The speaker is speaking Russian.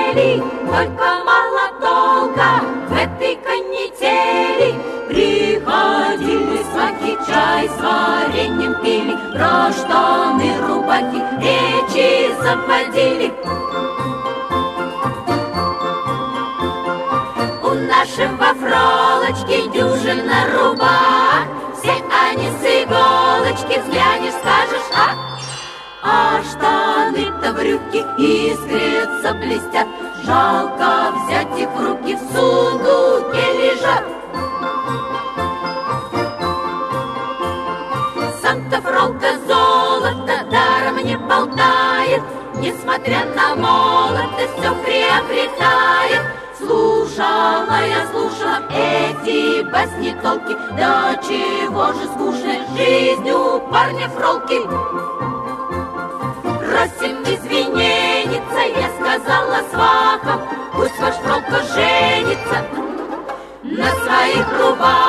хотели, только мало толка в этой канители. Приходили свахи, чай с вареньем пили, про штаны, рубахи речи заводили. У нашего Фролочки дюжина рубах, все они с иголочки, взглянешь, скажешь, а штаны-то брюки искрятся, блестят, жалко взять их в руки, в сундуке лежат. Сам-то Фролка золото даром не болтает, несмотря на молодость, все приобретает. Слушала эти басни толки, да чего же скучной жизнь у парня Фролки. Просим извинениться, я сказала свахам, пусть ваш Фролка женится на своих рубах.